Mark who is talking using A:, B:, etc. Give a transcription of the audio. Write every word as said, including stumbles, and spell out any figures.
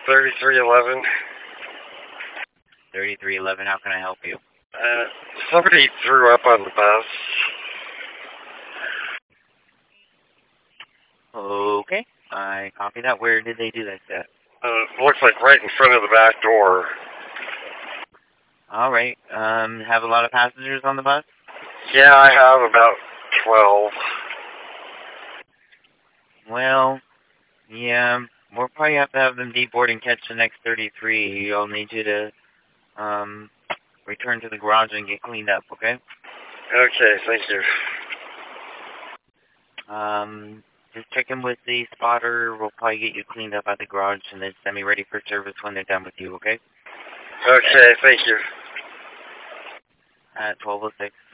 A: thirty-three eleven.
B: thirty-three eleven, how can I help you?
A: Uh, somebody threw up on the bus.
B: Okay, I copy that. Where did they do that at?
A: Uh, looks like right in front of the back door.
B: All right. Um, have a lot of passengers on the bus?
A: Yeah, I have about twelve.
B: Well, yeah, we'll probably have to have them deboard and catch the next thirty-three. I'll need you to um, return to the garage and get cleaned up, okay?
A: Okay, thank you.
B: Um, just check in with the spotter. We'll probably get you cleaned up at the garage and then send me ready for service when they're done with you, okay?
A: Okay, thank you.
B: At twelve oh six.